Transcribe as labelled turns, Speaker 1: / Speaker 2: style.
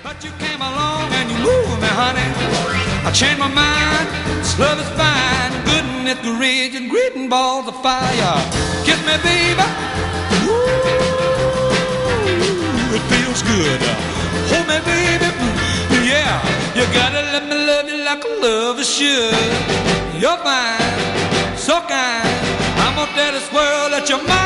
Speaker 1: But you came along and you moved me, honey. I changed my mind. This love is fine. Good and it's raging, greeting balls of fire. Kiss me, baby. Ooh, it feels good. Hold me, baby. Yeah, you gotta let me love you like a lover should. You're fine, so kind. I'm gonna tell this world that you're mine.